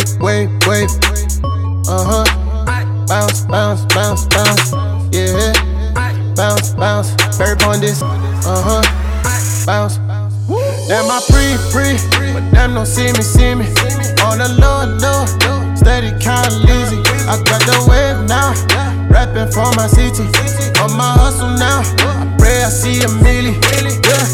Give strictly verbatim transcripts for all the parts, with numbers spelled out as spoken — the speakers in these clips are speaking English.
wave, wave, wave. Uh-huh. Bounce, bounce, bounce, bounce. Yeah. Bounce, bounce. Bird on this. Uh-huh. Bounce. Damn, I free, free. But damn, don't see me, see me. On the low, low. Steady, kinda lazy. I got the wave now. Rapping for my city. On my hustle now. I pray I see a milli. Yeah.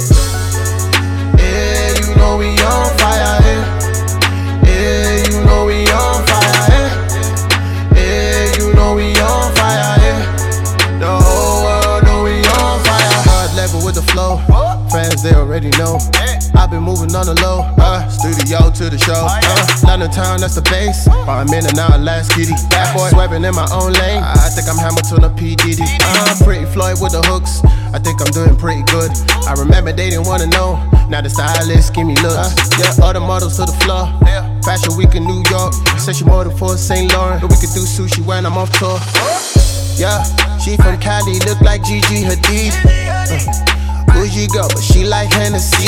Yeah, you know we on fire, yeah. Yeah, you know we on fire, yeah. Yeah, you know we on fire, yeah. The whole world know we on fire. Hard level with the flow. Fans, they already know. I've been moving on the low, uh, studio to the show. Uh, London town, that's the base. I'm in and out, last kitty. Bad boy, swerving in my own lane. I think I'm Hamilton or P. Diddy. Uh, pretty Floyd with the hooks. I think I'm doing pretty good. I remember they didn't wanna know. Now the stylists give me looks. Yeah, all the models to the floor. Fashion week in New York. Said she modeled for Saint Laurent. But we could do sushi when I'm off tour. Yeah, she from Cali, look like Gigi Hadid. Uh, Bougie girl, but she like Hennessy.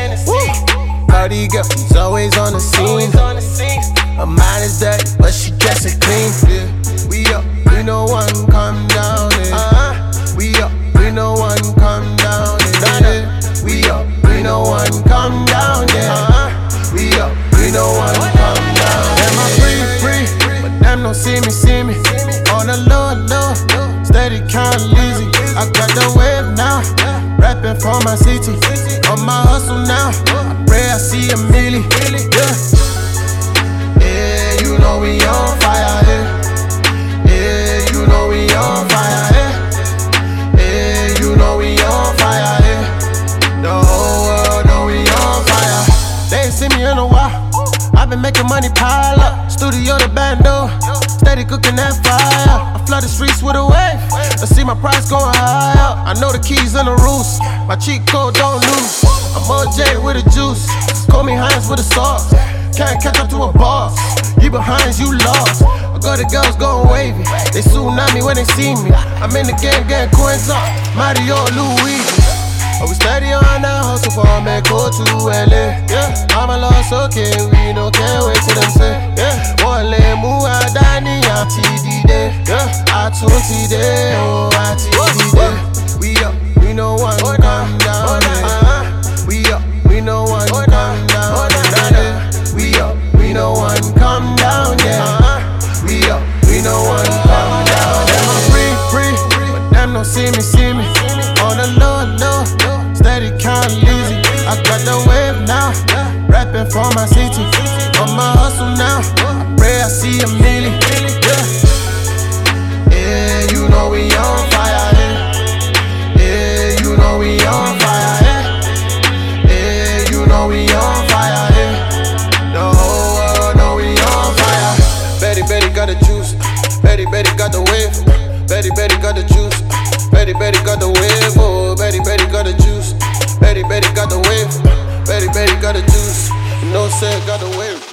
Party girl, she's always on the scene. Her mind is dirty, but she dressing clean. Yeah. We up, we no one come down. Yeah. Uh-huh. We up, we no one come down. Yeah. We up, we no one come down. Yeah. Uh-huh. We up, we no one come down. Damn, I'm free, free, but damn, don't see me, see me. On the low, low, steady, kinda lazy. I got the wave now. Rapping for my city, on my hustle now. I pray I see a milli. Yeah, yeah, you know we on fire. Yeah, yeah, you know we on fire. Yeah, yeah, you know we on fire. Yeah, the whole world know we on fire. They ain't seen me in a while. I've been making money pile up. Studio the bando, steady cooking that fire. I flood the streets with a wave. I see my price going high up. I know the keys and the rules. My cheat code don't lose. I'm O J with the juice. Call me Hines with the sauce. Can't catch up to a boss. You behind, you lost. I got the girls going wavy. They tsunami when they see me. I'm in the game getting coins up. Mario Luigi. But we steady on that hustle for a man go to L A. Yeah, I'm a loss, okay, we don't care, wait till them say. Yeah, one lay move out Danny, I T D day. Yeah, I two T day, oh, I T D day. We up, we no one come down. Yeah. We up, we no one come down. Yeah. We up, we no one come down. Yeah, we up, we no one come down. Damn, I'm free, free, but damn, don't see me, see me. On the low, low, steady, kinda lazy. I got the wave now, rapping for my city. On my hustle now, I pray I see a milli. Yeah, yeah, you know we on fire. Yeah, yeah, you know we on fire. Yeah, yeah, you know we on fire. Yeah, the whole world know we on fire. Betty, Betty got the juice. Betty, Betty got the wave. Betty, Betty got the juice. Betty, Betty got the wave, oh, Betty, Betty got the juice. Betty, Betty got the wave. Betty, Betty got the juice. No say, got the wave.